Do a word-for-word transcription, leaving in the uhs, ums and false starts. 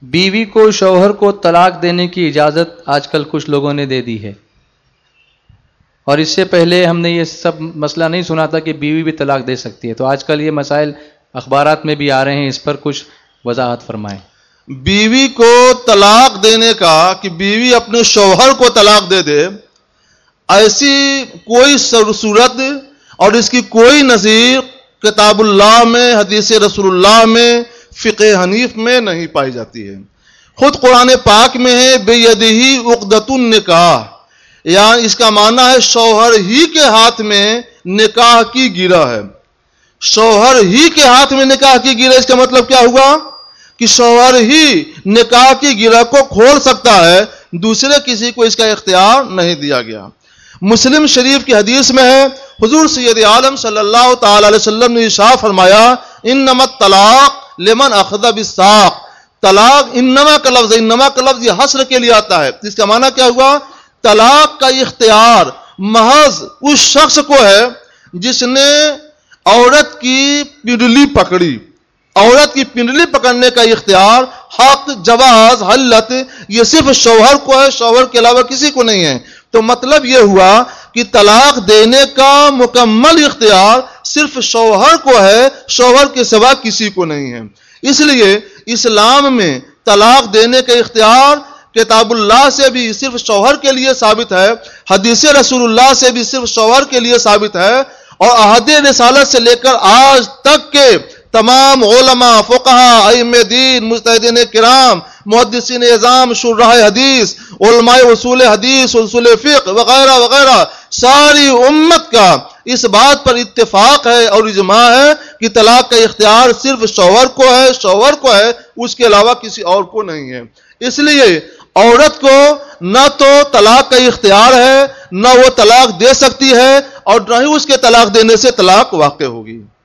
بیوی کو شوہر کو طلاق دینے کی اجازت آج کل کچھ لوگوں نے دے دی ہے، اور اس سے پہلے ہم نے یہ سب مسئلہ نہیں سنا تھا کہ بیوی بھی طلاق دے سکتی ہے. تو آج کل یہ مسائل اخبارات میں بھی آ رہے ہیں، اس پر کچھ وضاحت فرمائیں. بیوی کو طلاق دینے کا کہ بیوی اپنے شوہر کو طلاق دے دے، ایسی کوئی صورت اور اس کی کوئی نظیر کتاب اللہ میں، حدیث رسول اللہ میں، فقہ حنیف میں نہیں پائی جاتی ہے. خود قرآن پاک میں ہے بیدہی عقدۃ النکاح، یعنی اس کا معنی ہے شوہر ہی کے ہاتھ میں نکاح کی گرہ ہے. شوہر ہی کے ہاتھ میں نکاح کی گرہ، اس کا مطلب کیا ہوا کہ شوہر ہی نکاح کی گرہ کو کھول سکتا ہے، دوسرے کسی کو اس کا اختیار نہیں دیا گیا. مسلم شریف کی حدیث میں ہے حضور سید عالم صلی اللہ تعالی علیہ وسلم نے ارشاد فرمایا انما الطلاق لمن اخذ بالساق. طلاق انما کا لفظ انما کا لفظ یہ حصر کے لیے آتا ہے. اس کا معنی کیا ہوا؟ طلاق کا اختیار محض اس شخص کو ہے جس نے عورت کی پنڈلی پکڑی. عورت کی پنڈلی پکڑنے کا اختیار، حق، جواز، حلت یہ صرف شوہر کو ہے، شوہر کے علاوہ کسی کو نہیں ہے. تو مطلب یہ ہوا کہ طلاق دینے کا مکمل اختیار صرف شوہر کو ہے، شوہر کے سوا کسی کو نہیں ہے. اس لیے اسلام میں طلاق دینے کا اختیار کتاب اللہ سے بھی صرف شوہر کے لیے ثابت ہے، حدیث رسول اللہ سے بھی صرف شوہر کے لیے ثابت ہے، اور عہد رسالت سے لے کر آج تک کے تمام علماء، فقہاء، ائمہ دین، مجتہدین کرام، محدثین اعظام، شراح حدیث، علماء اصول حدیث، اصول فقہ وغیرہ وغیرہ ساری امت کا اس بات پر اتفاق ہے اور اجماع ہے کہ طلاق کا اختیار صرف شوہر کو ہے، شوہر کو ہے، اس کے علاوہ کسی اور کو نہیں ہے. اس لیے عورت کو نہ تو طلاق کا اختیار ہے، نہ وہ طلاق دے سکتی ہے، اور نہ ہی اس کے طلاق دینے سے طلاق واقع ہوگی.